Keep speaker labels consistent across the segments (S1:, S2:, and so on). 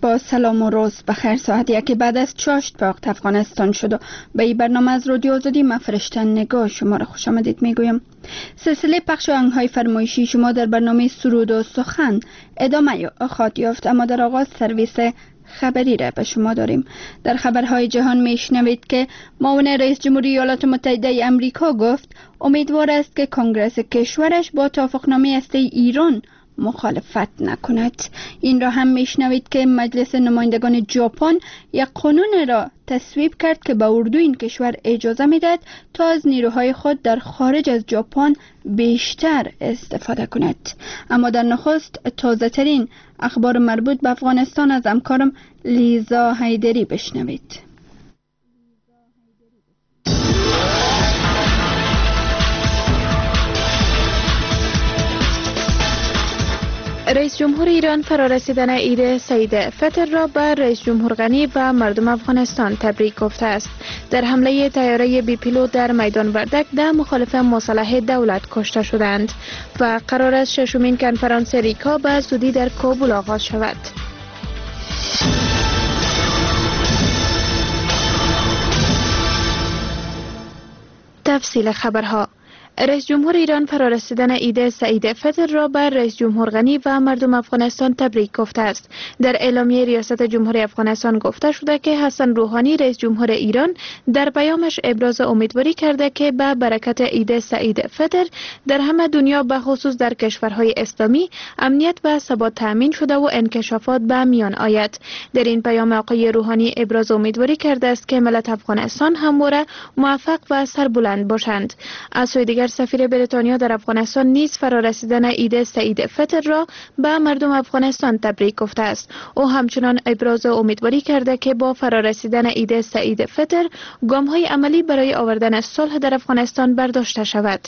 S1: با سلام و روز بخیر. ساعت یکی بعد از چاشت به وقت افغانستان شد و به این برنامه از رادیو آزادی من فرشته نگاه شما را خوش آمدید میگویم. سلسله پخش آهنگ‌های فرمایشی شما در برنامه سرود و سخن ادامه خواهد یافت، اما در آغاز سرویس خبری را به شما داریم. در خبرهای جهان میشنوید که معاون رئیس جمهوری ایالات متحده امریکا گفت امیدوار است که کنگره کشورش با توافقنامه هسته ایران مخالفت نکند. این را هم میشنوید که مجلس نمایندگان ژاپن یک قانون را تصویب کرد که به اردوی این کشور اجازه میدهد تا از نیروهای خود در خارج از ژاپن بیشتر استفاده کند. اما در نخست تازه ترین اخبار مربوط به افغانستان از همکارم لیزا حیدری بشنوید.
S2: رئیس جمهور ایران فرارسیدن عید سعید فطر را به رئیس جمهور غنی و مردم افغانستان تبریک گفته است. در حمله طیاره بی پیلوت در میدان وردک 10 مخالف مسلح دولت کشته شدند و قرار است ششمین کنفرانس ریکا به زودی در کابل آغاز شود. تفصیل خبرها: رئیس جمهور ایران فرارسیدن عید سعید فطر را بر رئیس جمهور غنی و مردم افغانستان تبریک گفته است. در اعلامیه ریاست جمهوری افغانستان گفته شده که حسن روحانی رئیس جمهور ایران در پیامش ابراز امیدواری کرده که به برکت عید سعید فطر در همه دنیا به خصوص در کشورهای اسلامی امنیت و ثبات تأمین شده و انکشافات به میان آید. در این پیام آقای روحانی ابراز امیدواری کرده است که ملت افغانستان همواره موفق و سربلند باشند. از سوی دیگر سفیر بریتانیا در افغانستان نیز فرارسیدن عید سعید فطر را به مردم افغانستان تبریک گفته است. او همچنان ابراز امیدواری کرده که با فرارسیدن عید سعید فطر گام‌های عملی برای آوردن صلح در افغانستان برداشته شود.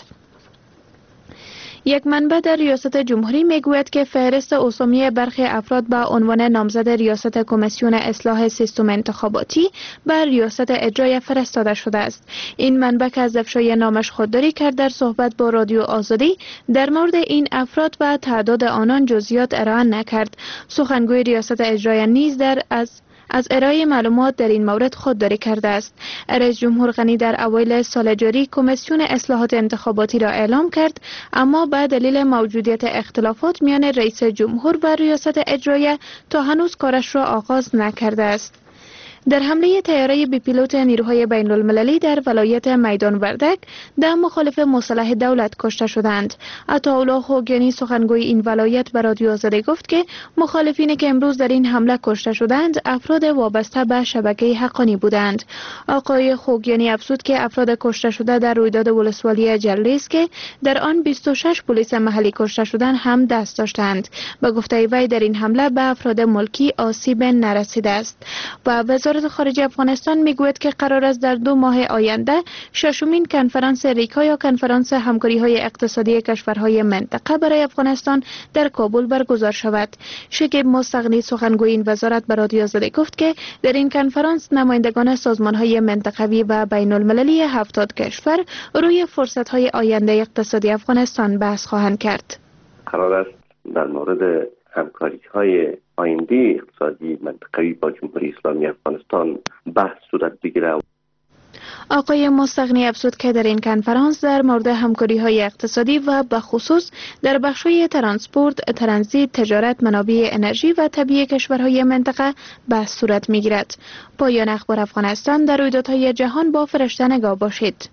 S2: یک منبع در ریاست جمهوری میگوید که فهرست اسامی برخی افراد با عنوان نامزد ریاست کمیسیون اصلاح سیستم انتخاباتی بر ریاست اجرایی فرستاده شده است. این منبع که از افشای نامش خودداری کرد در صحبت با رادیو آزادی در مورد این افراد و تعداد آنان جزئیات ارائه نکرد. سخنگوی ریاست اجرایی نیز از ارائه معلومات در این مورد خودداری کرده است. رئیس جمهور غنی در اوایل سال جاری کمیسیون اصلاحات انتخاباتی را اعلام کرد، اما به دلیل موجودیت اختلافات میان رئیس جمهور و ریاست اجرایی تا هنوز کارش را آغاز نکرده است. در حمله طیاره بی پیلوت نیروهای بین المللی در ولایت میدان وردک 10 مخالف مسلح دولت کشته شدند. عطاالله خوگیانی سخنگوی این ولایت به رادیو آزادی گفت که مخالفینی که امروز در این حمله کشته شدند افراد وابسته به شبکه حقانی بودند. آقای خوگیانی افزود که افراد کشته شده در رویداد ولسوالی جلیس که در آن 26 پلیس محلی کشته شدند هم دست داشتند. به گفته وی در این حمله به افراد ملکی آسیب نرسیده است. و وزارت خارجه افغانستان میگوید که قرار است در 2 ماه آینده ششمین کنفرانس ریکا یا کنفرانس همکاری‌های اقتصادی کشورهای منطقه برای افغانستان در کابل برگزار شود. شکیب مستغنی سخنگوی این وزارت به رادیو آزادی گفت که در این کنفرانس نمایندگان سازمان‌های منطقوی و بین المللی 70 کشور روی فرصت‌های آینده اقتصادی افغانستان بحث خواهند کرد.
S3: قرار است در مورد همکاری‌های آینده اقتصادی منطقوی با جمهوری اسلامی افغانستان بحث صورت بگیرد.
S2: آقای مستغنی افزود که در این کنفرانس در مورد همکاری‌های اقتصادی و به خصوص در بخش‌های ترانسپورت، ترانزیت، تجارت، منابع انرژی و طبیعی کشورهای منطقه بحث صورت می‌گیرد. پایان اخبار افغانستان. در رویدادهای جهان با فرشته نگاه باشید.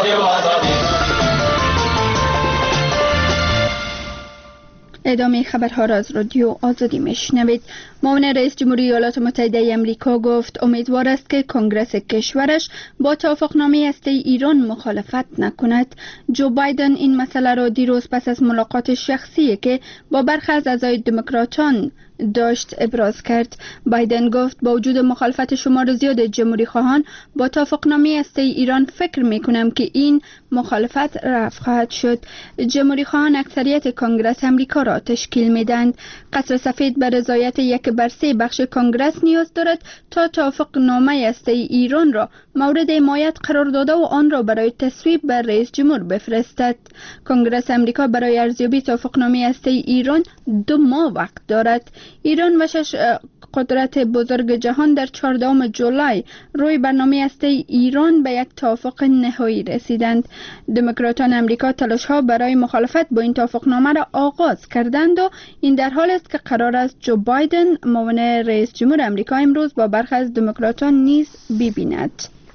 S1: ادامه خبرها را از رادیو آزادی میشنوید. معاون رئیس جمهوری ایالات متحده امریکا گفت امیدوار است که کنگره کشورش با توافقنامه هسته ایران مخالفت نکند. جو بایدن این مسئله را دیروز پس از ملاقات شخصی که با برخی از اعضای دموکراتان داشت ابراز کرد. بایدن گفت با وجود مخالفت شمار زیاد جمهوری خواهان با توافقنامه هسته ایران فکر می کنم که این مخالفت رفع خواهد شد. جمهوری خواهان اکثریت کنگره امریکا را تشکیل می دهند. قصر سفید به رضایت 1/3 بخش کنگره نیاز دارد تا توافقنامه هسته ایران را مورد حمایت قرار داده و آن را برای تصویب بر رئیس جمهور بفرستد. کنگره امریکا برای ارزیابی توافقنامه هسته ایران 2 ماه وقت دارد. ایران و 6 قدرت بزرگ جهان در 14 جولای روی برنامه هسته ایران به یک توافق نهایی رسیدند. دموکراتان امریکا تلاش‌ها برای مخالفت با این توافقنامه را آغاز کردند و این در حال است که قرار است جو بایدن معاون رئیس جمهور امریکا امروز با برخی از دموکراتان نیز ببیند.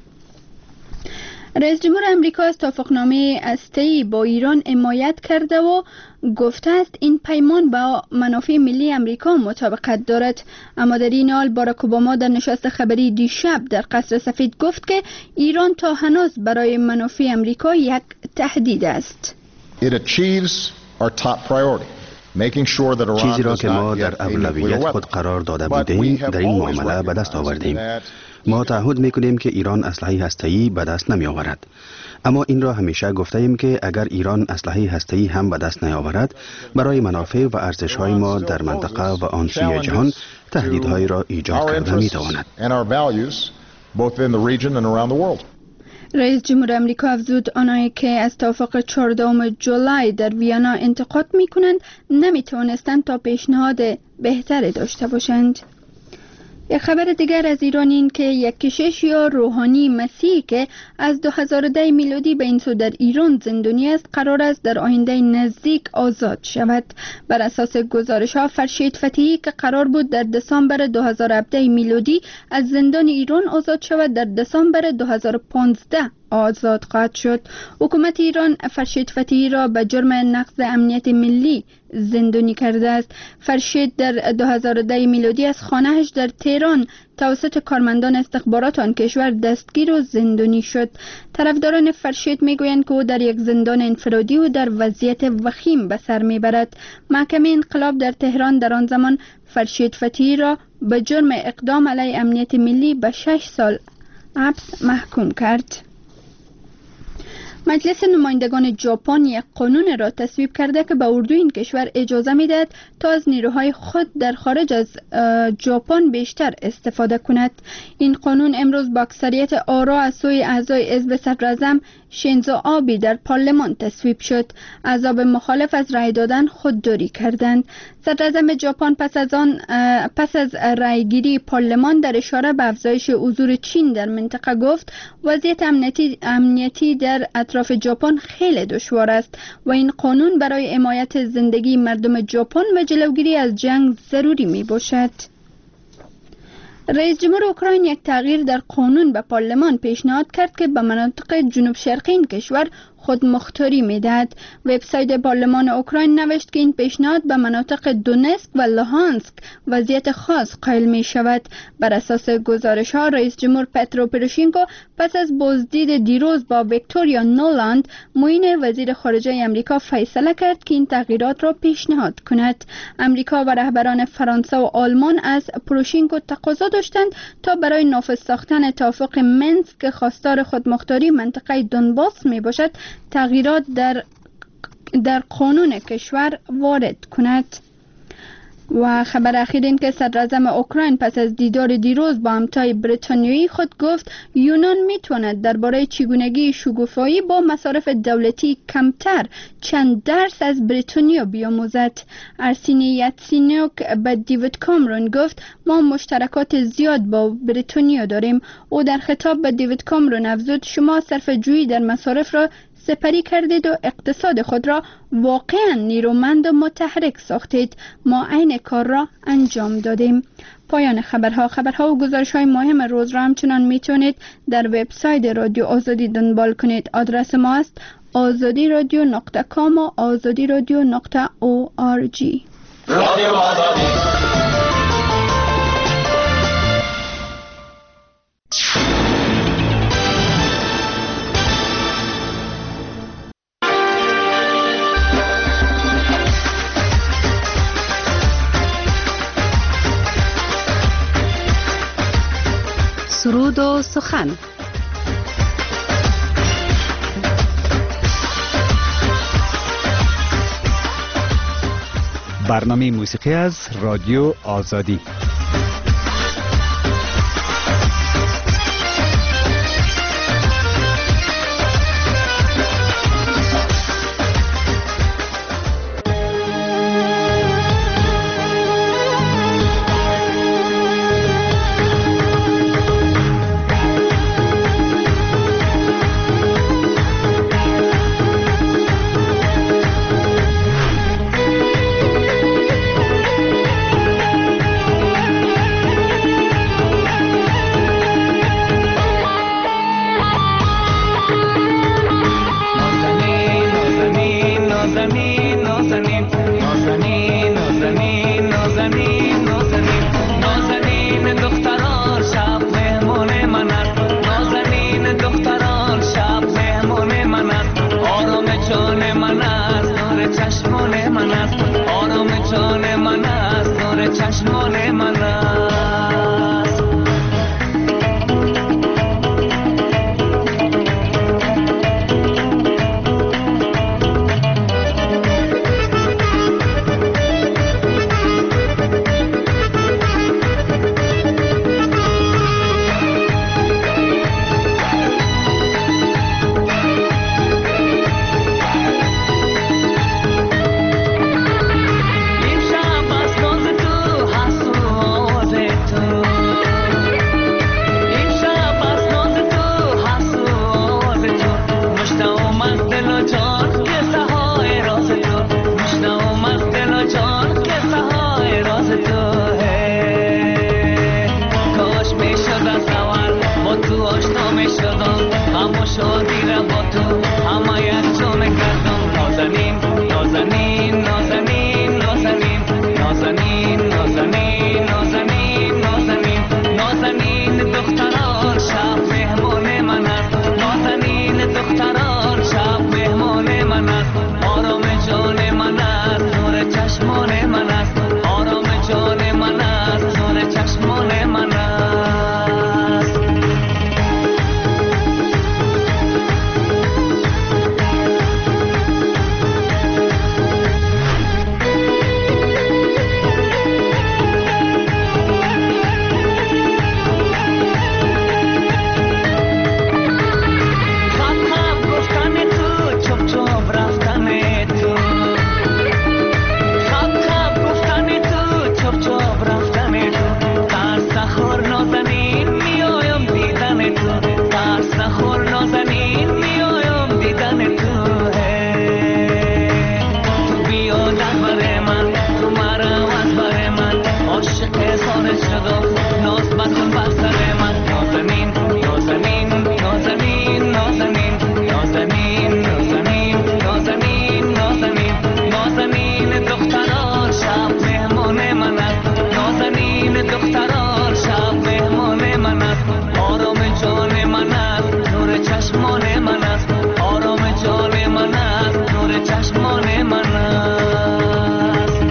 S1: رئیس جمهور امریکا از توافقنامه هسته‌ای با ایران حمایت کرده و گفته است این پیمان با منافع ملی امریکا مطابقت دارد. اما در این حال باراک اوباما در نشست خبری دیشب در قصر سفید گفت که ایران تا هنوز برای منافع امریکا یک تهدید است.
S4: چیزی را که ما در اولویت خود قرار داده بودیم در این معامله به دست آوردیم. ما تعهد میکنیم که ایران اسلحه هسته‌ای به دست نمی آورد. اما این را همیشه گفته ایم که اگر ایران اسلحه هسته‌ای هم به دست نیاورد، برای منافع و ارزش‌های ما در منطقه و آن سوی جهان تهدیدهایی را ایجاد کرده می‌تواند.
S1: رئیس جمهور امریکا افزود آنهایی که از توافق 14 جولای در ویانا انتقاد می‌کنند نمی‌توانستند تا پیشنهاد بهتری داشته باشند. یک خبر دیگر از ایران این که یک کشیش یا روحانی مسیحی که از 2010 میلادی به این سو در ایران زندانی است قرار است در آینده نزدیک آزاد شود. بر اساس گزارش ها فرشید فتحی که قرار بود در دسامبر 2017 میلادی از زندان ایران آزاد شود در دسامبر 2015 آزاد خواهد شد. حکومت ایران فرشید فتحی را به جرم نقض امنیت ملی زندانی کرده است. فرشید در 2010 میلادی از خانه‌اش در تهران توسط کارمندان استخبارات آن کشور دستگیر و زندانی شد. طرفداران فرشید میگویند که او در یک زندان انفرادی و در وضعیت وخیم به سر میبرد. محکمه انقلاب در تهران در آن زمان فرشید فتحی را به جرم اقدام علیه امنیت ملی به 6 سال حبس محکوم کرد. مجلس نمایندگان ژاپن یک قانون را تصویب کرده که به اردو این کشور اجازه میدهد تا از نیروهای خود در خارج از ژاپن بیشتر استفاده کند. این قانون امروز با اکثریت آرا از سوی اعضای حزب صدراعظم شینزو آبی در پارلمان تصویب شد. احزاب مخالف از رأی دادن خودداری کردند. صدراعظم ژاپن پس از رأیگیری پارلمان در اشاره به افزایش حضور چین در منطقه گفت وضعیت امنیتی در اطراف ژاپن خیلی دشوار است و این قانون برای حمایت زندگی مردم ژاپن و جلوگیری از جنگ ضروری می باشد. رئیس جمهور اوکراین یک تغییر در قانون به پارلمان پیشنهاد کرد که به مناطق جنوب شرقی این کشور خودمختاری میدهد. وبسایت پارلمان اوکراین نوشت که این پیشنهاد به مناطق دونسک و لوهانسک وضعیت خاص قائل می شود. بر اساس گزارش ها رئیس جمهور پترو پروشینکو پس از بازدید دیروز با ویکتوریا نولاند معین وزیر خارجه امریکا فیصله کرد که این تغییرات را پیشنهاد کند. امریکا و رهبران فرانسه و آلمان از پروشینکو تقاضا داشتند تا برای نافذ ساختن توافق منسک که خواستار خودمختاری منطقه دونباس می باشد تغییرات در قانون کشور وارد کند. و خبر اخیر این که صدراعظم اوکراین پس از دیدار دیروز با همتای بریتانیایی خود گفت یونان میتواند درباره چگونگی شکوفایی با مصارف دولتی کمتر چند درس از بریتانیا بیاموزد. ارسینی یاتسینیوک به دیوید کامرون گفت ما مشترکات زیاد با بریتانیا داریم. او در خطاب به دیوید کامرون افزود شما صرفه‌جویی در مصارف را سپری کردید و اقتصاد خود را واقعا نیرومند و متحرک ساختید. ما عین کار را انجام دادیم. پایان خبرها و گزارش‌های مهم روز را همچنان میتونید در وبسایت رادیو آزادی دنبال کنید. آدرس ما است azadiradio.com و azadiradio.org. رادیو آزادی.
S5: سرود و سخن.
S6: برنامه موسیقی از رادیو آزادی.
S7: شب مهمان من است، آرام جان من است، نور چشمان من است، آرام جان من است، نور چشمان من است.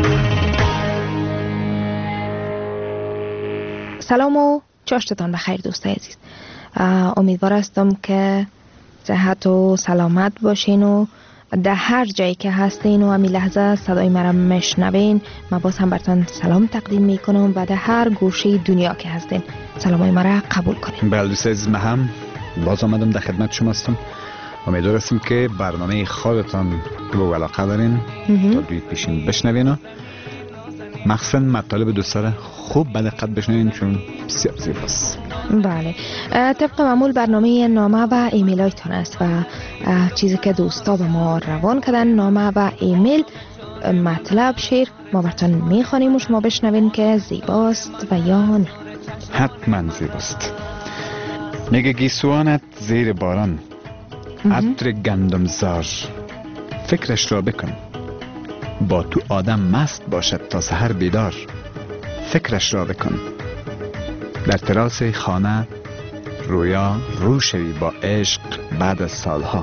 S2: سلام و چاشتتان بخیر دوستای عزیز. امیدوار هستم که صحت و سلامت باشین و در هر جایی که هستین و همین لحظه صدای مرا میشنوین. من باز هم براتون سلام تقدیم میکنم و در هر گوشه دنیا که هستین سلامای مرا قبول کنین.
S6: بله دوستای عزیز، من هم باز آمدم در خدمت شما هستم. امیدوار هستم که برنامه خودتان که به علاقه دارین تا دوید پیشین بشنوین و مخصوصا مطالب دوستان خوب به دقت بشنوین چون بسیار زیباست.
S2: بله، طبق معمول برنامه نامه و ایمیل هایتان است و چیزی که دوستا به ما روان کردن، نامه و ایمیل، مطلب، شعر ما براتون میخوانیم و شما بشنوین که زیباست و یا نه.
S6: حتما زیباست. میگه گیسوانت زیر باران، عطر گندم زار، فکرش را بکن با تو آدم مست باشد تا سحر بیدار، فکرش را بکن در تراس خانه رویا رو شوی با عشق بعد از سالها،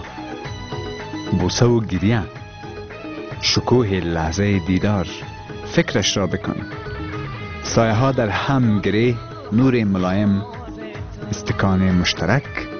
S6: بوسه و گریه شکوه لحظه دیدار، فکرش را بکن سایه ها در هم گره، نور ملایم استکان مشترک،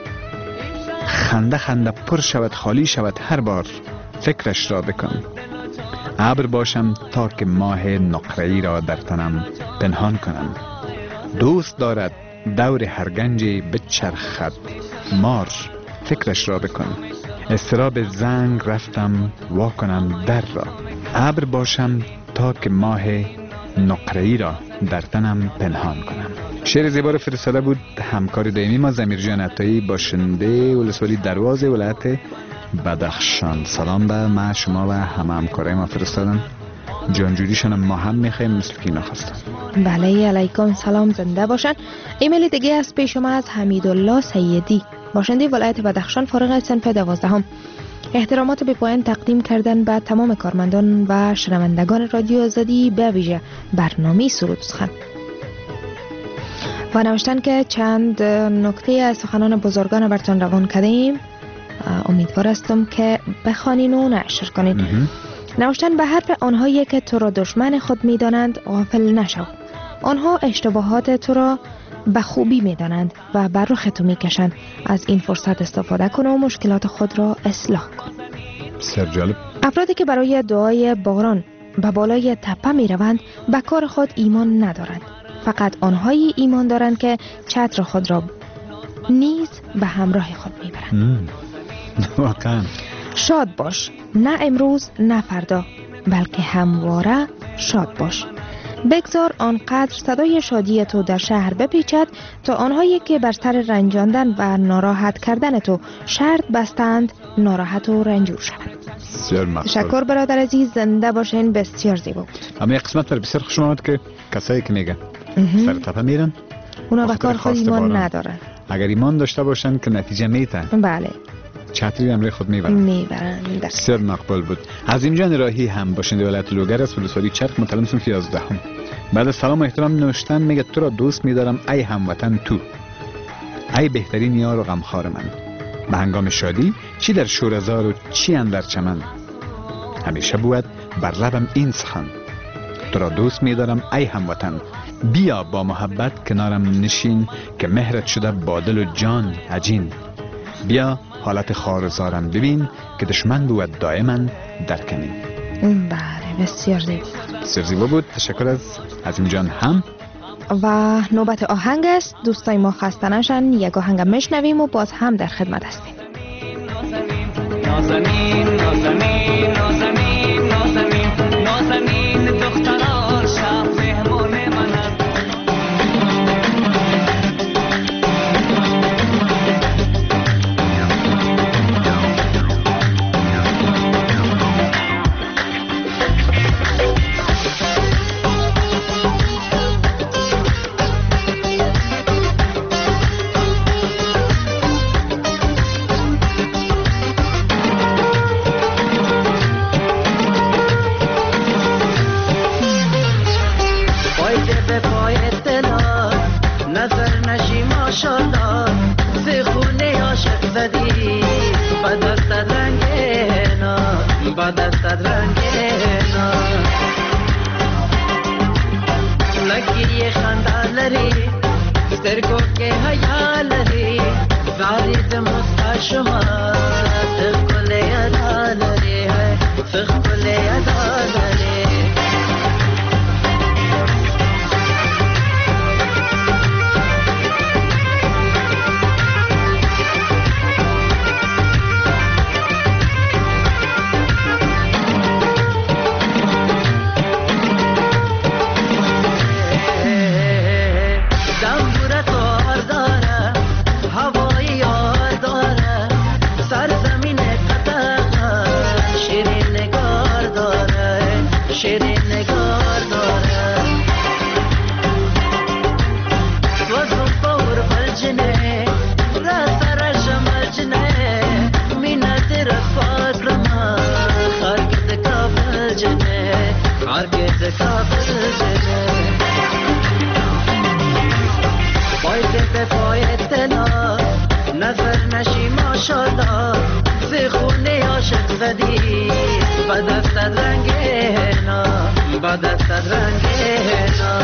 S6: خنده خنده پر شود خالی شود هر بار، فکرش را بکن ابر باشم تا که ماه نقره‌ای را در تنم پنهان کنم، دوست دارد دور هر گنجی بچرخد مار، فکرش را بکن اضطراب زنگ رفتم وا کنم در را، ابر باشم تا که ماه نقره‌ای را در تنم پنهان کنم. شعر زیبا رو فرستاده بود همکار دائمی ما زمیر جان عطایی، باشنده ولسوالی درواز ولایت بدخشان. سلام به ما شما و همه همکارای ما فرستادن، جانجوریشان ما هم میخوایم مثل که اینا خواستن.
S2: بله، علیکم سلام، زنده باشن. ایمیل دیگه از پیش شما از حمیدالله سیدی، باشنده ولایت بدخشان، فارغ از صنف 12. احترامات به پایان تقدیم کردن به تمام کارمندان و شنوندگان رادیو آزادی، به ویژه برنامه سرود سخن، و نوشتن که چند نکته از سخنان بزرگان براتون روان کردیم. امیدوار هستم که بخوانین و نشر کنین. نوشتن به حرف آنهایی که تو را دشمن خود می‌دانند غافل نشو. آنها اشتباهات تو را به خوبی می‌دانند و بر رخ تو می‌کشند. از این فرصت استفاده کن و مشکلات خود را اصلاح کن.
S6: بسیار جالب.
S2: افرادی که برای دعای باران به بالای تپه می‌روند به کار خود ایمان ندارند. فقط آنهایی ایمان دارند که چتر خود را نیز به همراه خود می‌برند.
S6: واقعا
S2: شاد باش، نه امروز نه فردا، بلکه همواره شاد باش. بگذار آنقدر صدای شادی تو در شهر بپیچد تا آنهایی که بر سر رنجاندن و ناراحت کردن تو شرط بستند ناراحت و رنجور شوند. تشکر برادر عزیز، زنده باشین. بسیار زیبا بود.
S6: اما یک قسمت پر بسیار خوشم آمد که کسایی که میگن سر تپه میرن
S2: اونا به کار خود ایمان ندارن.
S6: اگر ایمان داشته باشن که نتیجه میتن.
S2: بله،
S6: چتری همراه خود میبرن. بسیار مقبول بود. عظیم جان راهی هم باشنده ولایت لوگر است، ولسوالی چرخ، متولد صنف 11. بعد از سلام و احترام نوشتن میگه تو را دوست میدارم ای هموطن تو، ای بهترین یار و غمخوار من، به هنگام شادی چی در شوره‌زار و چی اندر چمن، همیشه بود بر لبم این سخن، تو را دوست میدارم ای هموطن، بیا با محبت کنارم نشین که مهرت شده با دل و جان عجین، بیا حالت خارزارم ببین که دشمن بود دائما در کمین.
S2: بله، بسیار زیبا بود.
S6: بسیار زیبا بود. تشکر از عظیم جان هم.
S2: و نوبت آهنگ است. دوستای ما خسته نشن، یک آهنگ میشنویم و باز هم در خدمت هستیم.
S7: نازنین نازنین نازنین نازنین نازنین دختران شب مهمان من است.
S8: ماشالله ز خونه عاشق زدی با دستت رنگینا با دستت رنگینا لکی خنده لري سترګو کې حیا لري زاري د مسکا شما ښکل ادا لري ښکل ادا لري نظر نشی ماشالله ز خونه عاشق زدی با دستت رنگینا با دستت رنگینا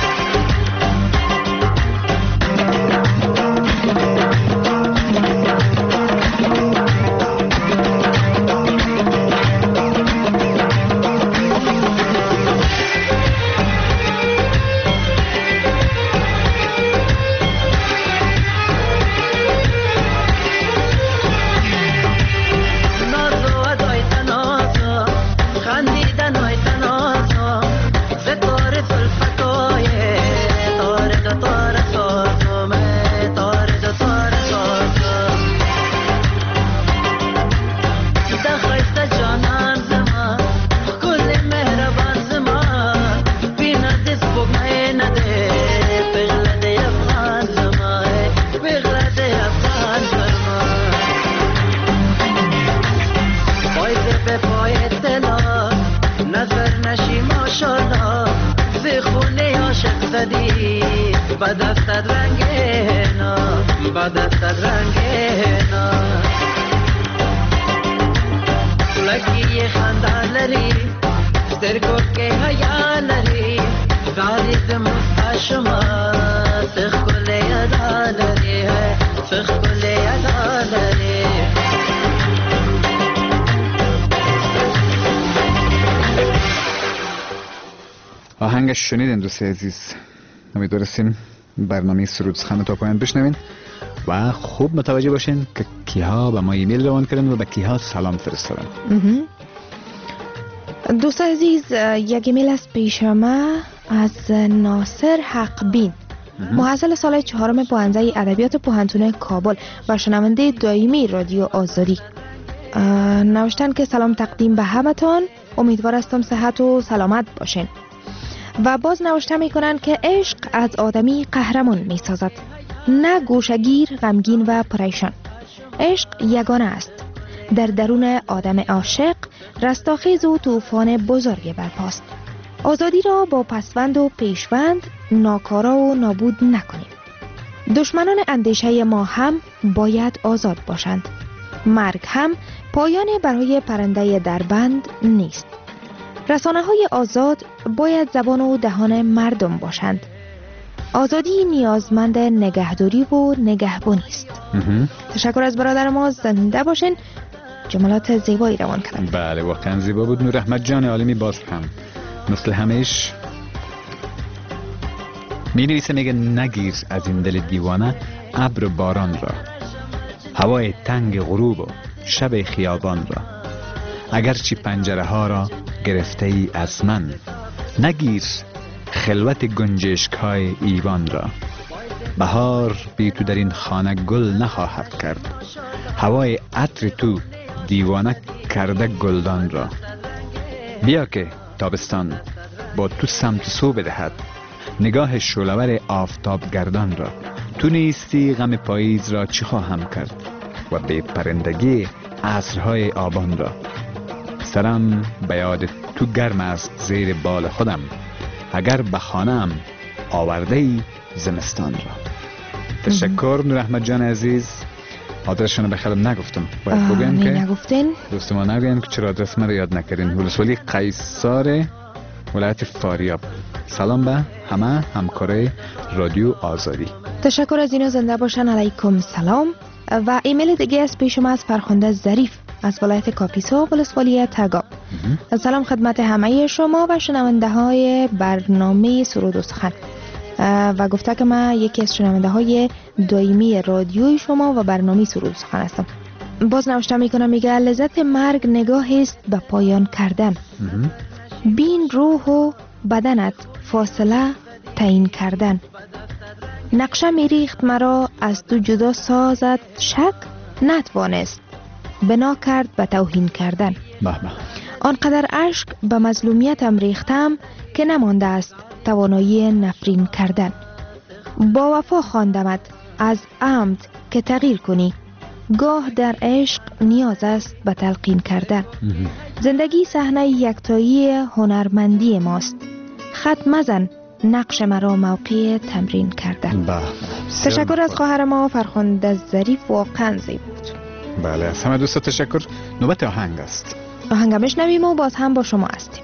S8: با دستت رنگینا با دستت رنگینا لکی خنده لري سترګو کې حیا لري زاري د مسکا شما ښکل ادا لري ښکل ادا لري
S6: آهنگش شنیدین دوست عزیز. امیدوارستیم برنامه سرود سخن تا پایان بشنوین و خوب متوجه باشین که کیها به ما ایمیل روان کردن و به کیها سلام فرستادن.
S2: دوست عزیز یک ایمیل از پیش ما از ناصر حقبین محصل سال 4 پوهنده ادبیات پوهنتون کابل و شنونده دائمی رادیو آزادی نوشتن که سلام تقدیم به همتان، امیدوار هستم صحت و سلامت باشین. و باز نوشته میکنن که عشق از آدمی قهرمان میسازد، نه گوشگیر، غمگین و پریشان. عشق یگانه است، در درون آدم عاشق رستاخیز و طوفان بزرگ برپاست. آزادی را با پسوند و پیشوند ناکارا و نابود نکنیم. دشمنان اندیشه ما هم باید آزاد باشند. مرگ هم پایان برای پرنده دربند نیست. رسانه های آزاد باید زبان و دهان مردم باشند. آزادی نیازمند نگهداری و نگهبانی است. تشکر از برادر ما، زنده باشین. جملات زیبایی روان کردن.
S6: بله واقعا زیبا بود. نور احمد جان عالمی باز هم مثل همیش می نویسه، میگه نگیر از این دل دیوانه ابر باران را، هوای تنگ غروب و شب خیابان را. اگرچه پنجره ها را گرفته ای از من، نگیر خلوت گنجشک های ایوان را. بهار بی تو در این خانه گل نخواهد کرد، هوای عطر تو دیوانه کرده گلدان را. بیا که تابستان با تو سمت سو بدهد نگاه شعله‌ور آفتاب گردان را. تو نیستی غم پاییز را چی خواهم کرد و به پرندگی عصرهای آبان را. سرم به یاد تو گرم است زیر بال خودم، اگر به خانه‌ام آورده ای زمستان را. تشکر نور احمد جان عزیز. آدرسشون رو بخیرم نگفتم، باید بگم که
S2: نگفتین
S6: دوست ما نگوین که چرا آدرس من رو یاد نکردین. ولسوالی قیصار ولایت فاریاب. سلام به همه همکاره رادیو آزادی.
S2: تشکر از اینا، زنده باشن. علیکم سلام. و ایمیل دیگه از پیش ما از فرخنده ظریف از ولایت کاپیسا ولسوالی تگاب. سلام خدمت همه شما و شنونده های برنامه سرود و سخن. و گفته که من یکی از شنونده های دائمی رادیوی شما و برنامه سرود و سخن هستم. باز نوشته میکنم، میگه لذت مرگ نگاهی است به پایان کردن. بین روح و بدنت فاصله تعیین کردن. نقشه میریخت مرا از تو جدا سازد شک نتوانست بنا کرد به توهین کردن. آنقدر اشک به مظلومیتم ریختم که نمانده است توانایی نفرین کردن. با وفا خواندمت از عمد که تغییر کنی. گاه در عشق نیاز است به تلقین کردن. زندگی صحنه یکتایی هنرمندی ماست. خط مزن نقش مرا موقع تمرین کردن. تشکر از خواهر ما فرخنده ظریف، واقعا زیبا بود.
S6: بله، از همه دوستا تشکر. نوبت آهنگ است.
S2: آهنگ بشنویم و باز هم با شما هستیم.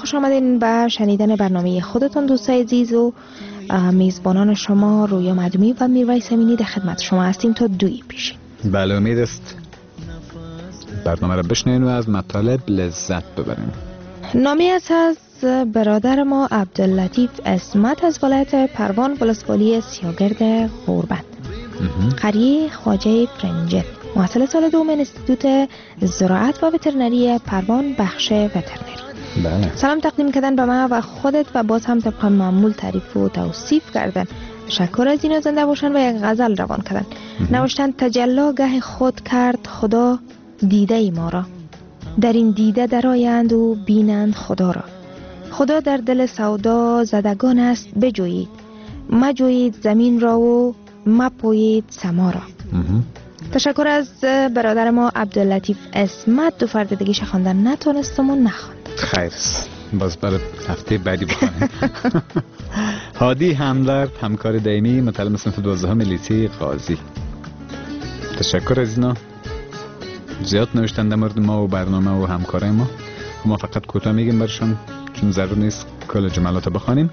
S2: خوش آمدین به شنیدن برنامه خودتون دوستای عزیز و میزبانان شما رویا مدمی و میرویس امینی در خدمت شما هستیم تا 2 پیش.
S6: بله امید است برنامه را بشنوین و از مطالب لذت ببرین.
S2: نامی است از برادر ما عبداللطیف اسمت از ولایت پروان ولسوالی سیاگرد غوربند، قریه خواجه فرنجت، محصل سال دوم انستیتوت زراعت و وترنری پروان بخش وترنری.
S6: بله.
S2: سلام تقدیم کردن به ما و خودت و باز هم طبق معمول تعریف و توصیف کردن. تشکر از اینا، زنده باشن و یک غزل روان کردن. نوشتن تجلا گه خود کرد خدا دیده ای ما را، در این دیده درآیند و بینند خدا را. خدا در دل سودا زدگان است بجویید، مجویید زمین را و مپویید سما را. تشکر از برادر ما عبداللطیف اسمت. 2 فرد دیگه خواندن نتونستم و نخواند.
S6: خیر باز برای هفته بعدی بخونیم. هادی همدرد، همکار دائمی، متعلم صنف 12 لیسه قاضی. تشکر از اینا. زیاد نوشتن در مورد ما و برنامه و همکارای ما فقط کوتاه میگیم برشون چون ضرور نیست کل جملات بخوانیم.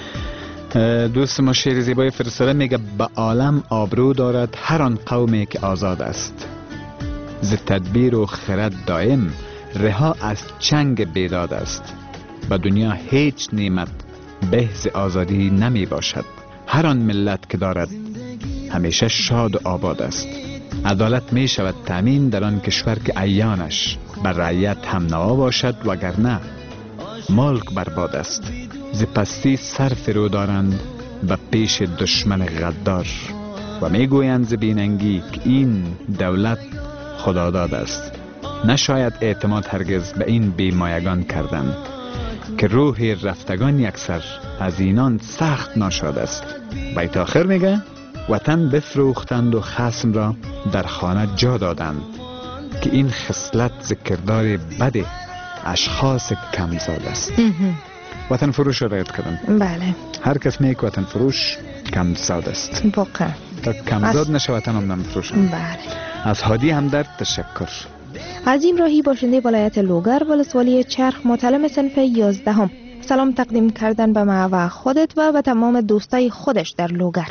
S6: دوست ما شعر زیبای فرستاده، میگه به عالم آبرو دارد هر آن قومی که آزاد است، ز تدبیر و خرد دائم رها از چنگ بیداد است. به دنیا هیچ نعمت به ز آزادی نمی باشد، هر آن ملت که دارد همیشه شاد و آباد است. عدالت می شود تامین در آن کشور که عیانش بر رعیت هم نوا باشد، وگرنه ملک برباد است. ز پستی سر فرو دارند به پیش دشمن غدار، و می گویند ز بیننگی که این دولت خداداد است. نشاید اعتماد هرگز به این بیمایگان کردن، که روح رفتگان یکسر از اینان سخت ناشاد است. بیت آخر میگه وطن بفروختند و خصم را در خانه جا دادند، که این خصلت ز کردار بد اشخاص کمزاد است. وطن فروش را رعایت کردن.
S2: بله.
S6: هر کس میگه وطن فروش کمزاد است.
S2: واقعا.
S6: تا کمزاد نشه وطن هم نمیفروشن.
S2: بله.
S6: از هادی همدرد تشکر.
S2: عظیم راهی باشنده ولایت لوگر ولسوالی چرخ، متعلم صنف 11. سلام تقدیم کردن به ما و خودت و به تمام دوستای خودش در لوگر.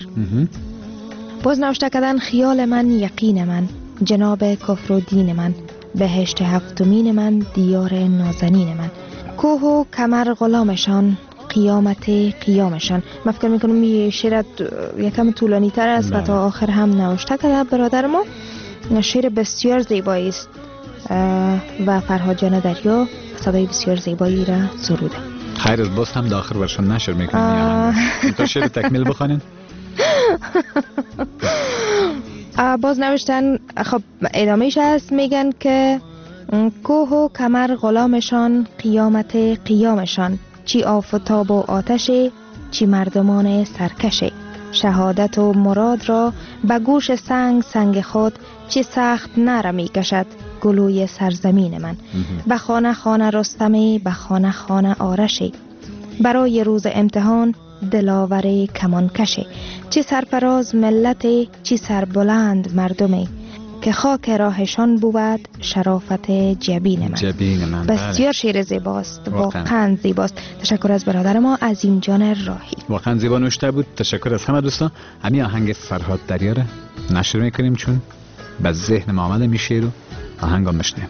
S2: باز نوشته کردن خیال من یقین من، جناب کفر و دین من، بهشت هفتمین من، دیار نازنین من، کوه و کمر غلامشان، قیامت قیامشان. من فکر میکنم این شعر یکم طولانی تر است و تا آخر هم نوشته کرده برادر ما. شعر بسیار زیبایی است و فرهاد جان دریا صدای بسیار زیبایی را سروده.
S6: خیر از باز هم داخل برشان نشر میکنیم. تا شعر تکمیل بخوانین.
S2: باز نوشتن خب ادامهش هست، میگن که کوه و کمر غلامشان، قیامت قیامشان، چی آفتاب و آتش، چی مردمان سرکشه، شهادت و مراد را به گوش سنگ سنگ خود، چی سخت نرمی کشد گلوی سرزمین من. به خانه خانه رستمی، به خانه خانه آرشی، برای روز امتحان دلاور کمان کشه، چی سرفراز ملت، چی سربلند مردمی، که خاک راهشان بود شرافت جبین من. بسیار شعر زیباست، واقعا زیباست. تشکر از برادر ما عظیم جان راهی،
S6: واقعا زیبا نوشته بود. تشکر از همه دوستان. همین آهنگ فرهاد دریا را نشر میکنیم چون به ذهن ما آمده می شعر و آهنگ میشنویم.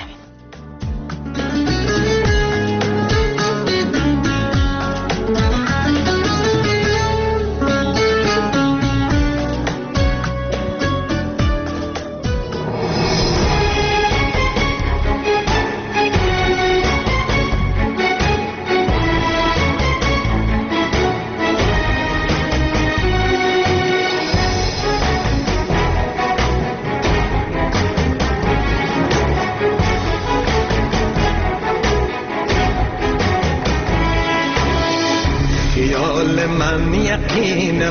S8: من یقین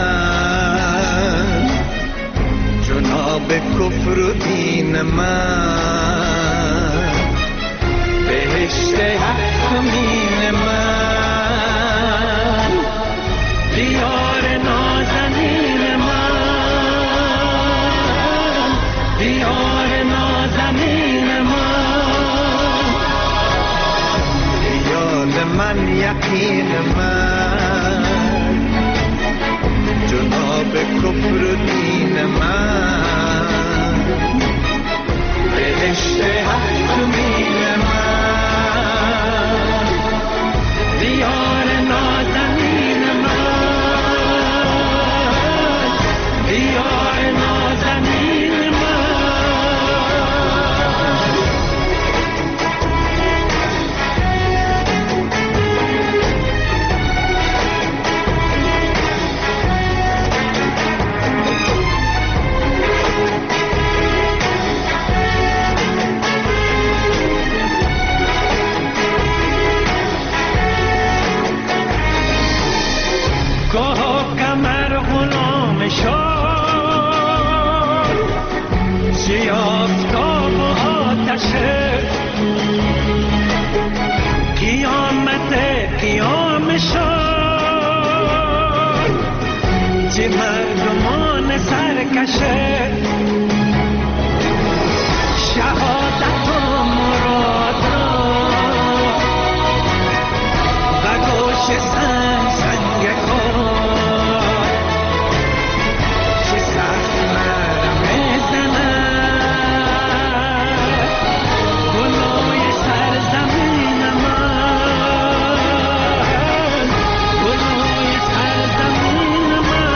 S8: من، جناب کفر و دین من، بهشت هفتمین من، دیار نازنین من، دیار نازنین من، دیار یقین من، جناب کفر و دین من، بهشت حتمین من، دیار نازنین من، دیار نازنین من. گاه کمر غلام شد، سیافتاب و آتشه، قیامت قیام شد، چه مردمان سرکشه، شهادت و مراد و گوش سنگ سنگ کن، چه سخت مرم زند گلوی سرزمین من، گلوی سرزمین من.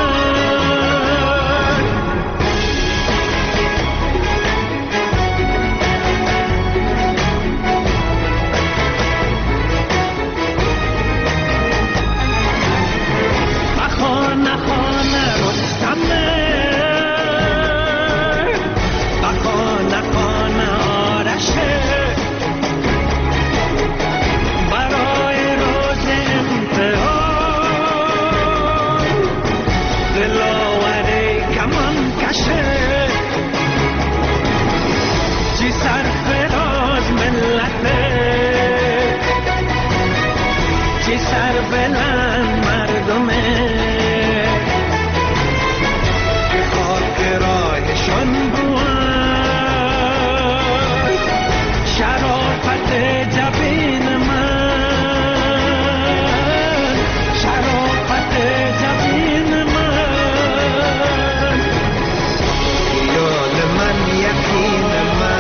S8: خانه خانه رستمه، خانه خانه آرشه، برای روز امتحان دلاور کمان کشه، چی سرفراز ملته، چی سربلند مردمه، که خاک راهشان بود شرافت جبین من، شرافت جبین من، خیال من یقین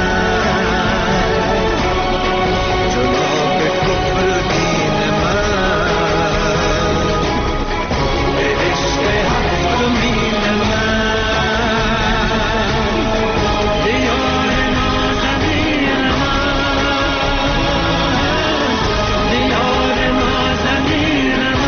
S8: من، جناب کفر دین من، بهشت حتمین من، دیار نازنین من، دیار نازنین من.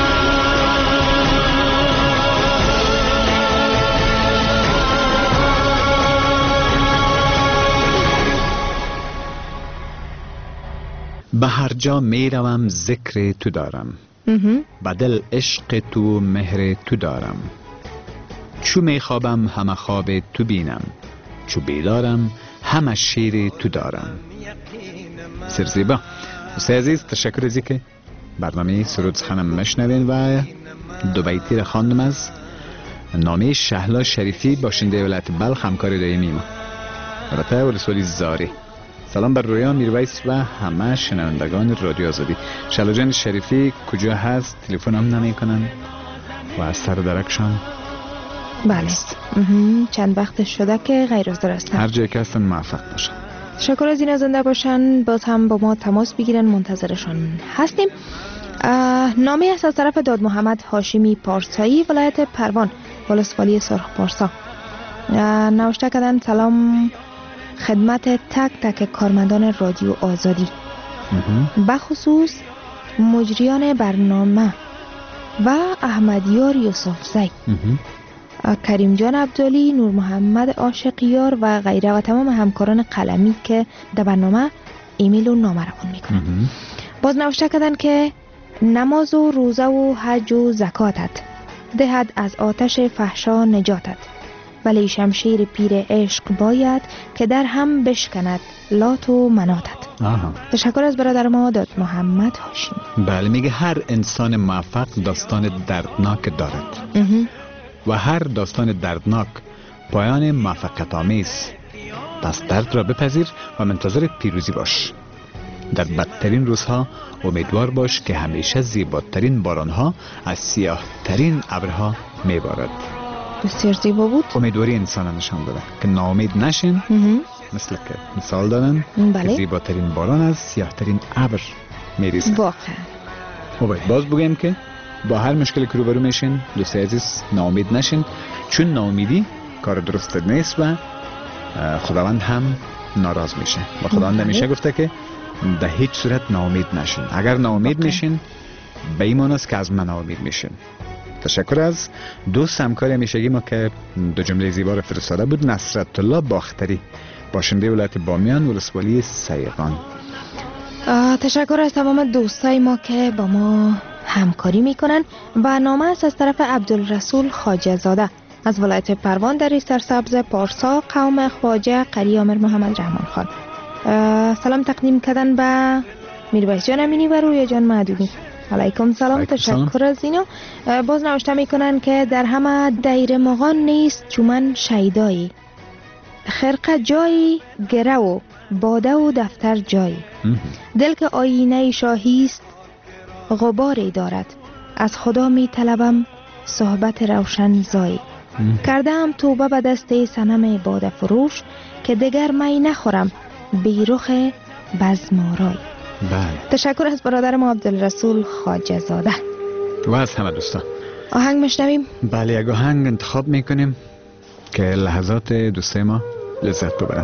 S6: به هر جا می روم ذکر تو دارم، به دل عشق تو مهر تو دارم، چو می خوابم همه خواب تو بینم، چو بیدارم همه شیر تو دارم. سرزیبا دوستای عزیز، تشکر از که برنامه سرود سخنم مشنوین و دو بیتی را خواندم از نامه شهلا شریفی باشنده ولایت بلخ، همکار دائمی ما، البته ولسوالی زاری. سلام بر رویان میرویس و همه شنوندگان رادیو آزادی. شهلا جان شریفی کجا هست؟ تلفن هم نمی کنن و از سر درکشان؟
S2: بله چند وقت شده که غیر حاضر هستن.
S6: هر جایی که هستن موفق باشن.
S2: تشکر از این زنده باشن، باز هم با ما تماس بگیرن، منتظرشان هستیم. نامه است از طرف داد محمد هاشمی پارسایی، ولایت پروان، ولسوالی سرخ پارسا. نوشته کردن سلام خدمت تک تک کارمندان رادیو آزادی، بخصوص مجریان برنامه و احمدیار یوسفزی، کریم جان عبدالی، نور محمد عاشقیار و غیره و تمام همکاران قلمی که در برنامه ایمیل و نامه روان میکنن. باز نوشته کردن که نماز و روزه و حج و زکاتت دهد از آتش فحشا نجاتت، ولی شمشیر پیر عشق باید که در هم بشکند لات و مناتت. تشکر از برادر ما داد محمد هاشمی.
S6: بله، میگه هر انسان موفق داستان دردناک دارد و هر داستان دردناک پایان موفقیت آمیز. پس درد را بپذیر و منتظر پیروزی باش. در بدترین روزها امیدوار باش که همیشه زیباترین بارانها از سیاهترین ابرها میبارد.
S2: بسیار زیبا بود.
S6: امیدواری انسان نشان داده که ناامید نشین. مثل که مثال دادن که زیباترین باران از سیاهترین ابر میریزد.
S2: واقعا.
S6: باز بگیم که با هر مشکلی که روبرو میشین دوستی عزیز ناامید نشین، چون ناامیدی کار درست نیست و خداوند هم ناراض میشه و خداوند همیشه گفته که در هیچ صورت ناامید نشین. اگر ناامید میشین به این معنی است که از من ناامید میشین. تشکر از دوست همکار همیشگی ما که دو جمله زیبا رو فرستاده بود، نصرت الله باختری، باشنده ولایت بامیان ولسوالی سیغان.
S2: تشکر از تمام دوستای ما که با ما همکاری میکنن. برنامه است از طرف عبدالرسول خواجه زاده از ولایت پروان در سرسبز پارسا، قوم خواجه قری امیر محمد رحمان خان. سلام تقدیم کردن به میرویس جان امینی و رویا جان معدودی. علیکم سلام. تشکر از اینا. باز نوشته میکنن که در همه دیر مغان نیست چومن شیدایی، خرقه جایی گره و باده و دفتر جایی، دل که آینه شاهیست غباری دارد، از خدا می طلبم صحبت روشن زایی، کردم توبه به دست صنم باده فروش، که دگر می نخورم بیرخ بزمارای.
S6: بله.
S2: تشکر از برادر ما عبدالرسول خواجه زاده
S6: و از همه دوستان.
S2: آهنگ مشنویم.
S6: بله، یک آهنگ انتخاب میکنیم که لحظات دوستای ما لذت ببرن.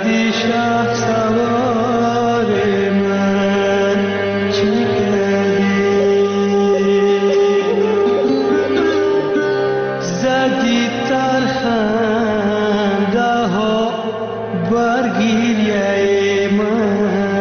S8: کردی شه سوار من چه کردی زدی ترخنده ها برگیریه من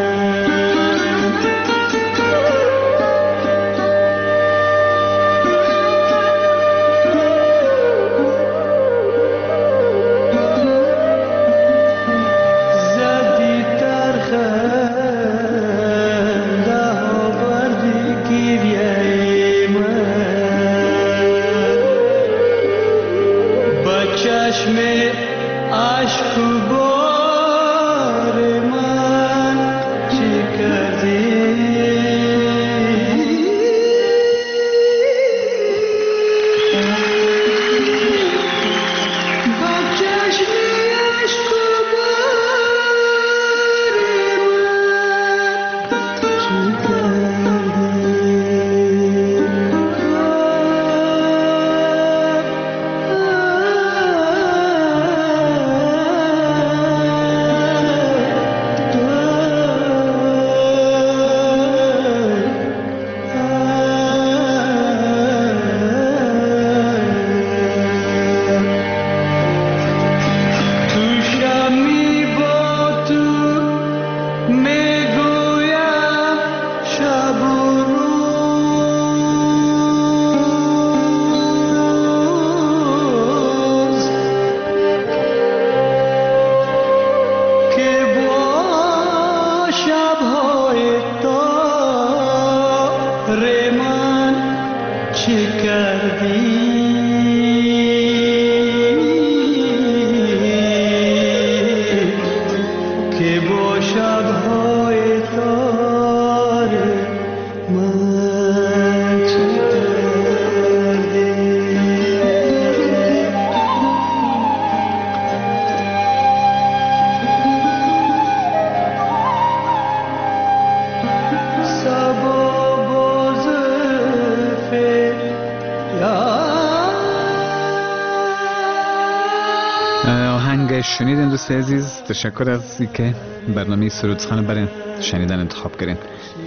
S6: شنیدین دوست عزیز، تشکر از اینکه برنامه سرود سخن برای شنیدن انتخاب کردین.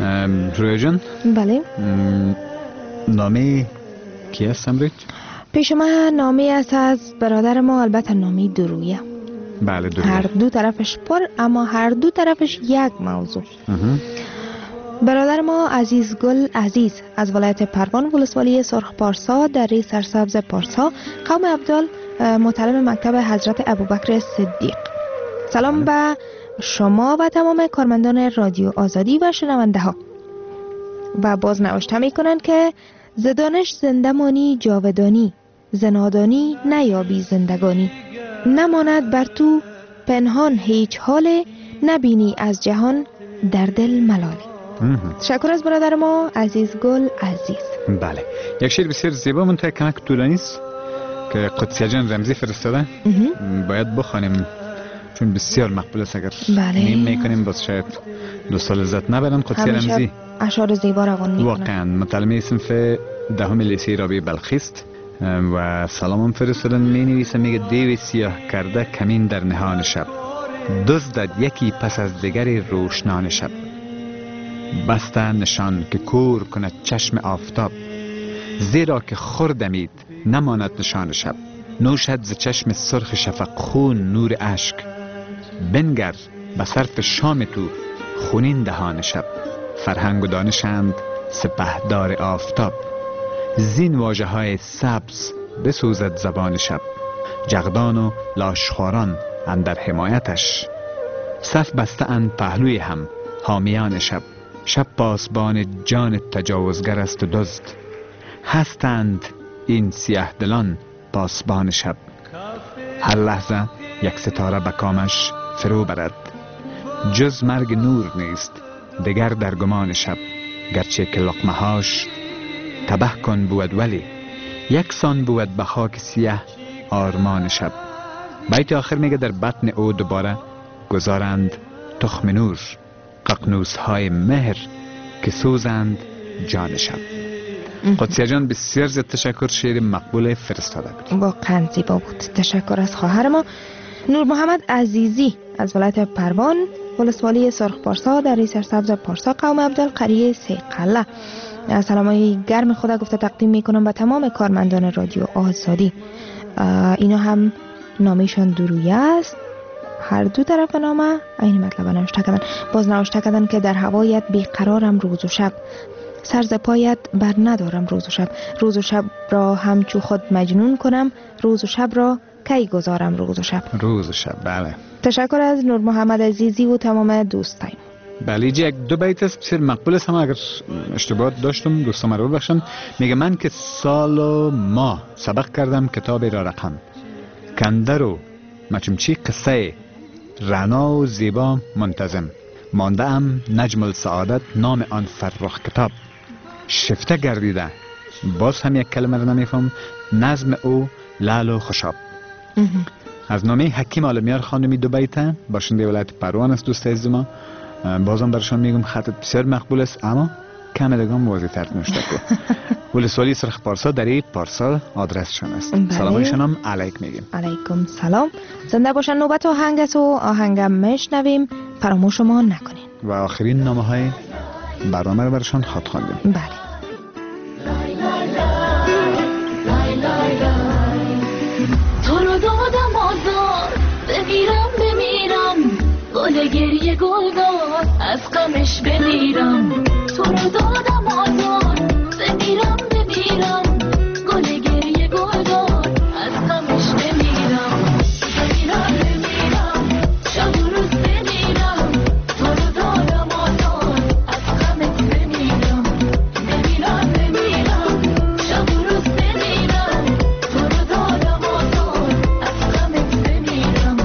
S6: رویا جان،
S2: بله،
S6: نامه کی است امروز؟
S2: پیش من نامه است از برادر ما، البته نامه درویه.
S6: بله درویه.
S2: هر دو طرفش پر، اما هر دو طرفش یک موضوع. برادر ما عزیز گل عزیز از ولایت پروان ولسوالی سرخ پارسا در ری سرسبز پارسا قوم عبدال متعلم مکتب حضرت ابوبکر صدیق. سلام به شما و تمام کارمندان رادیو آزادی و شنونده ها. و باز نوشته می کنند که زدانش زندمانی جاودانی، زنادانی نیابی زندگانی، نماند بر تو پنهان هیچ حال، نبینی از جهان در دل ملالی. تشکر از برادر ما عزیز گل عزیز.
S6: بله، یک شعر بسیار زیبا منتها کمک طولانی است که قدسیه جان رمزی فرستاده، باید بخوانیم چون بسیار مقبول است. اگر نیم میکنیم باز شاید دوستا لذت نبرن. قدسیه رمزی
S2: اشعار زیبا روان میکنه.
S6: واقعا متعلم صنف دهم لیسه رابعه بلخی است و سلام فرستادن. می نویسه، میگه دیو سیاه کرده کمین در نهان شب، دزدد یکی پس از دیگری روشنان شب، بسته نشان که کور کند چشم آفتاب، زیرا که خوردمید نماند نشان شب، نوشد ز چشم سرخ شفق خون نور اشک، بنگر به صرف شام تو خونین دهان شب، فرهنگ و دانشند سپهدار آفتاب، زین واژه های سبز بسوزد زبان شب، جغدان و لاشخواران اندر حمایتش، صف بسته اند پهلوی هم حامیان شب، شب پاسبان جان تجاوزگر است و دزد، هستند این سیاه دلان پاسبان شب، هر لحظه یک ستاره به کامش فرو برد، جز مرگ نور نیست دگر در گمان شب، گرچه که لقمه هاش تبه کن بود ولی یکسان بود به خاک سیاه آرمان شب. بیت آخر میگه در بطن او دوباره گذارند تخم نور، ققنوس های مهر که سوزند جان شب. قدسیه جان بسیار زیاد تشکر، شعر مقبول فرستاده بود.
S2: واقعا زیبا بود. تشکر از خواهر ما. نور محمد عزیزی از ولایت پروان، ولسوالی سرخ پارسا در سرسبز پارسا، قوم عبدالقریه سیقله. سلامای گرم خدا گفته تقدیم میکنم به تمام کارمندان رادیو آزادی. اینا هم نامیشان درویه است. هر دو طرف نامه این مطلب نوشته کردن. باز نوشته کردن که در هوایت بیقرارم روز و شب، سر ز پایت بر ندارم روز و شب، روز و شب را همچو خود مجنون کنم، روز و شب را کی گذارم روز و شب.
S6: روز و شب، بله.
S2: تشکر از نور محمد عزیزی و تمام دوستان.
S6: بله، یک دو بیت است بسیار مقبول است، اگر اشتباه داشتم دوستان رو ببخشن. میگه من که سال و ماه سبق کردم کتاب را رقم، کندر و مچمچی قصه رعنا و زیبا منتظم، مانده ام نجم السعادت نام آن فرخ کتاب، شفته گردیده باز هم یک کلمه را نمیفهم، نظم او لعل و خوشاب. از نامه حکیم عالمیار خانمی دو بیته، باشنده ولایت پروان است دوست عزیز ما. بازم برشان میگم خطت بسیار مقبول است، اما کم دگم واضح تر نوشته کو. ولسوالی سرخ پارسا در پارسا آدرسشان است. سلامایشان هم علیک میگیم.
S2: علیکم سلام. زنده باشن. نوبت آهنگ است و آهنگم میشنویم، فراموش ما نکنین.
S6: و آخرین نامه های برنامه رو برشان خواد خواندیم.
S2: بله.
S9: تو رو دادم آزار، بمیرم گل گریه گلدار، از غمش بمیرم. تو رو دادم آزار، بمیرم گل گریه گلدار، از غمش بمیرم. شب و روز بمیرم. تو رو دادم آزار، از غمت بمیرم. شب و روز بمیرم. تو رو دادم آزار، از غمت بمیرم.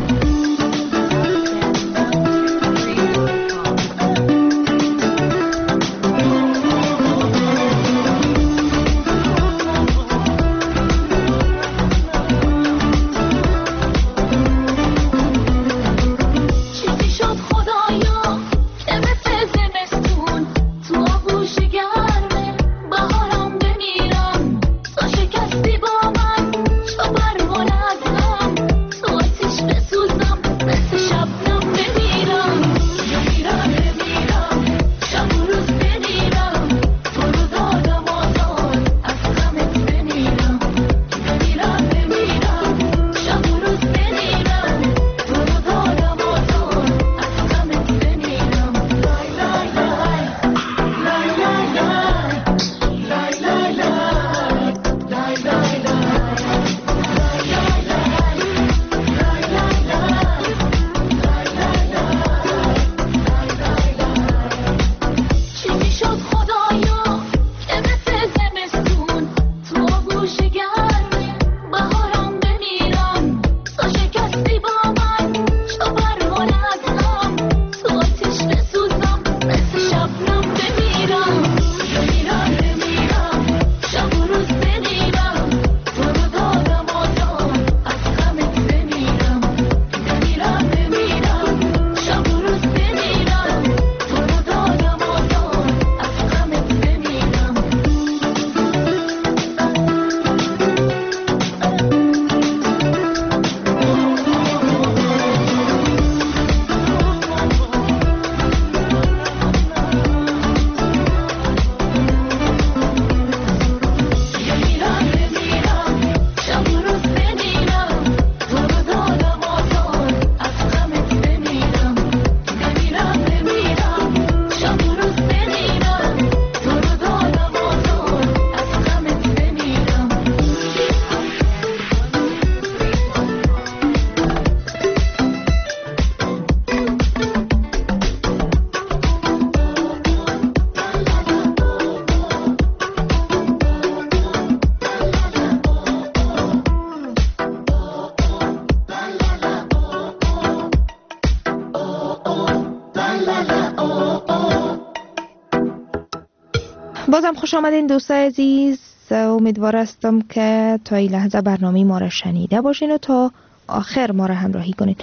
S2: بازم خوش آمدین دوستای عزیز. امیدوار هستم که تا این لحظه برنامه ما را شنیده باشین و تا آخر ما را همراهی کنین.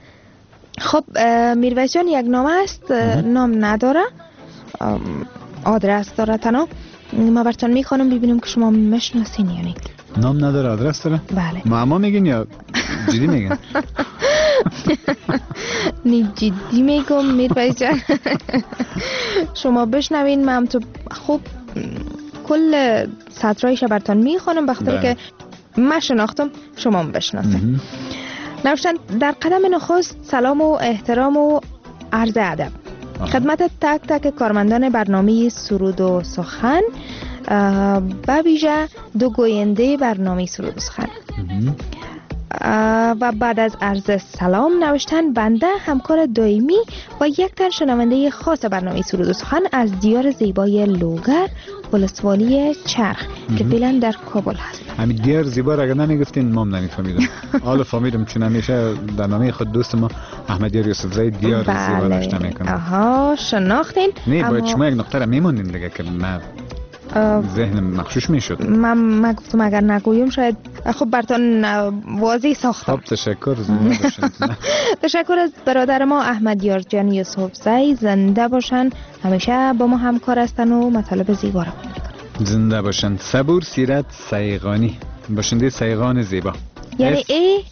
S2: خب میرویس جان یک نامه است، نام نداره، آدرس داره تنها. ما براتون میخوانم ببینیم که شما میشناسین یا نه.
S6: نام نداره آدرس داره؟
S2: بله.
S6: معما میگین یا جدی میگین؟
S2: نی جدی میگم میرفای جان. شما بشنوین، من تو خوب کل سطرایش براتون میخونم بخاطر که من شناختم شما بشناسین. نوشتن در قدم نخست سلام و احترام و عرض ادب خدمت تک تک کارمندان برنامه سرود و سخن، به ویژه دو گوینده برنامه سرود و سخن. و بعد از عرض سلام نوشتن بنده همکار دائمی و یک تن شنونده خاص برنامه سرود و سخن از دیار زیبای لوگر ولسوالی چرخ که فعلا در کابل هست.
S6: همین دیار زیبا را اگر نمیگفتین ما نمیفهمیدم. حالا فهمیدم چون همیشه در نامه خود دوست ما احمد یوسفزای دیار زیبا را آشنا میکنه.
S2: آها شناختین؟
S6: نه باید شما یک نقطه را میمونین دیگه که من ذهن مخشوش میشد.
S2: من گفتم اگر نگویم شاید خب براتون واضح ساختم.
S6: خب تشکر.
S2: تشکر از برادر ما احمد یارجان یوسفزای، زنده باشن، همیشه با ما همکار هستن و مطالب زیبا را میکنن.
S6: زنده باشن. صبور سیرت سیغانی، باشنده سیغان زیبا،
S2: یعنی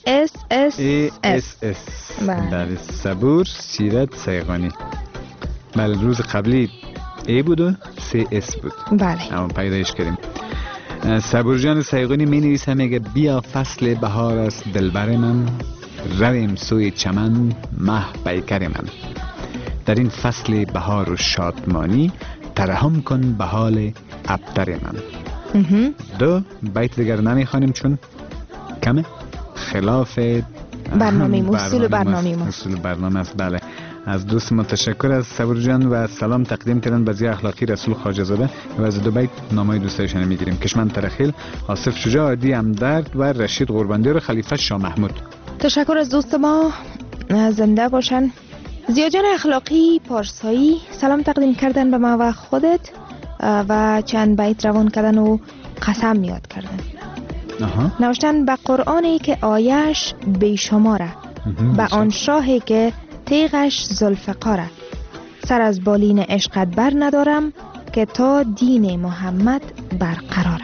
S2: ASSS.
S6: بله صبور سیرت سیغانی. بله روز قبلی ای بود و CS بود.
S2: بله
S6: اما پیدایش کردیم. صبور جان سیغانی می نویسه، میگه بیا فصل بهار است دلبر من، رویم سوی چمن مه پیکر من، در این فصل بهار و شادمانی ترحم کن به حال ابتر من. دو بیت دیگر نمیخوانیم چون کمه، خلاف
S2: برنامه اصول
S6: برنامه است. بله از دوست ما تشکر از صبور جان و سلام تقدیم کردن به ضیاء اخلاقی رسول خواجه زاده و از دو بیت نامای دوستایشان میگیریم. کشمن ترخیل، آصف شجاع، عادی امدرد و رشید قرباندیار خلیفه شاه محمود.
S2: تشکر از دوست ما، زنده باشن. ضیاء جان اخلاقی پارسایی سلام تقدیم کردن به ما و خودت و چند بیت روان کردن و قسم یاد کردن. نوشتن به قرآنی که آیش بیشماره، به آن شاهی که تیغش ذوالفقاره، سر از بالین عشقت بر ندارم که تا دین محمد برقراره.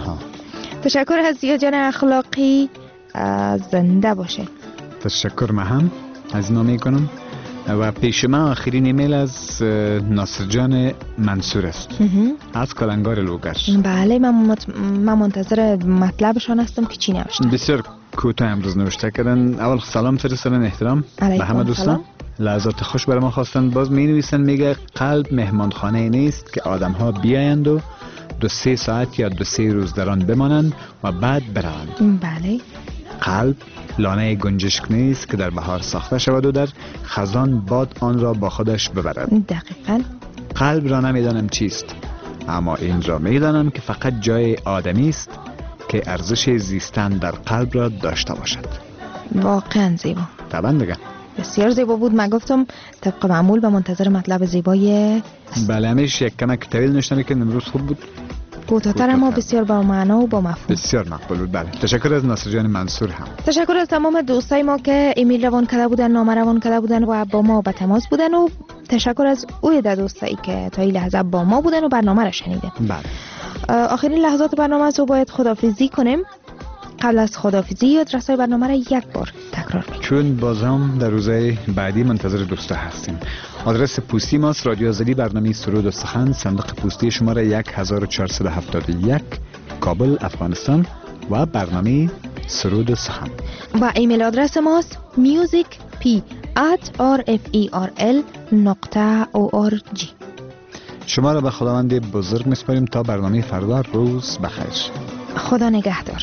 S2: تشکر از ضیاء جان اخلاقی، زنده باشه.
S6: تشکر من هم از نامه کنم و پیش ما آخرین ایمیل از ناصر جان منصور است از کلنگار لوگر.
S2: بله من منتظر مطلبشان هستم که چی نوشتن.
S6: بسیار کوتاه امروز نوشته کردن. اول سلام فرستادن، احترام به همه دوستان، لحظات خوش برای ما خواستن. باز می نویسن، میگه قلب مهمانخانه نیست که آدم ها بیایند و 2-3 ساعت یا 2-3 روز در آن بمانند و بعد بروند.
S2: بله
S6: قلب لانه گنجشک نیست که در بهار ساخته شود و در خزان باد آن را با خودش ببرد.
S2: دقیقاً.
S6: قلب را نمیدانم چیست، اما این را میدانم که فقط جای آدمی است که ارزش زیستن در قلب را داشته باشد.
S2: واقعا زیبا.
S6: طبعا دیگه
S2: بسیار زیبا بود. من گفتم طبق معمول به منتظر مطلب زیبای.
S6: بله همیشه یک کمک طویل نوشتن که امروز خوب بود،
S2: کوتاه‌تر اما بسیار با معنا و با مفهوم.
S6: بسیار مقبول بود. بله تشکر از ناصر جان منصور هم.
S2: تشکر از تمام دوستای ما که ایمیل روان کرده بودن، نامه روان کرده بودن و با ما به تماس بودن و تشکر از اوی دوستایی که تا این لحظه با ما بودن و برنامه را شنیدن.
S6: بله
S2: آخرین لحظات برنامه است و باید خداحافظی کنیم. قبل از خداحافظی آدرس‌های برنامه را یک بار تکرار می‌کنم
S6: چون بازم در روزهای بعدی منتظر دوستا هستیم. آدرس پستی ماست رادیو آزادی، برنامه سرود و سخن، صندوق پستی شماره 1471 کابل افغانستان و برنامه سرود و سخن.
S2: و ایمیل آدرس ماست musicp@referl.org.
S6: شما را به خداوند بزرگ میسپاریم تا برنامه فردا. روز بخیر.
S2: خدا نگهدار.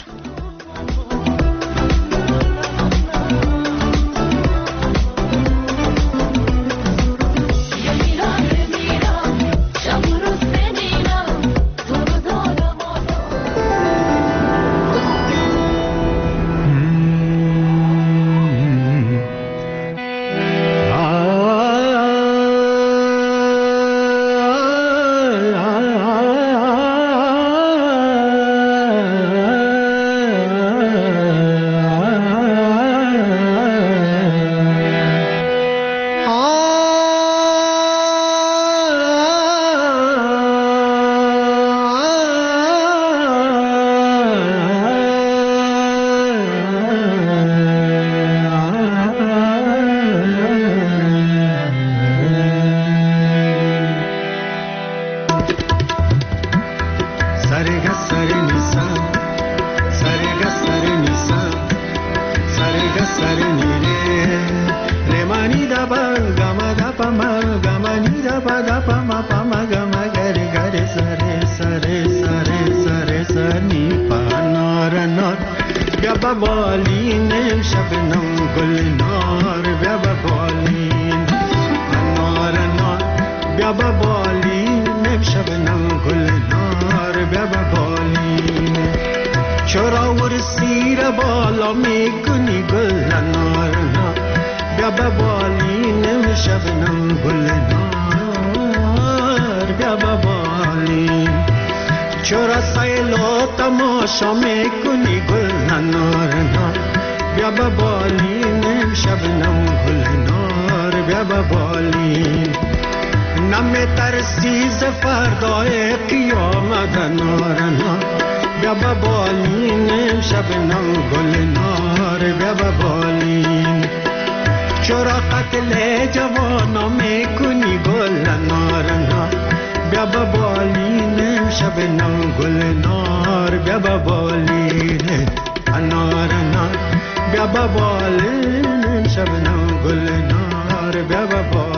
S8: ga ba da pa ma ga ma ga re sa re sa re sa re sa re sa ni pa na ra na bya ba balin shabnam gul nar bya ba balin anar na bya ba balin shabnam gul nar bya ba balin chora ursi ra bala me kuni gul nar na bya ba balin shabnam gul nar bya ba balin chora sailo tamasha me kuni gul nar na bya ba balin shabnam gul nar bya ba balin name tarsi zafardae qiyamat nar na bya ba balin shabnam gul nar bya ba balin chora qatle jawana me kuni gul nar na bya ba balin shabnam gul nar bya ba balin anar na bya ba balin shabnam gul nar bya ba balin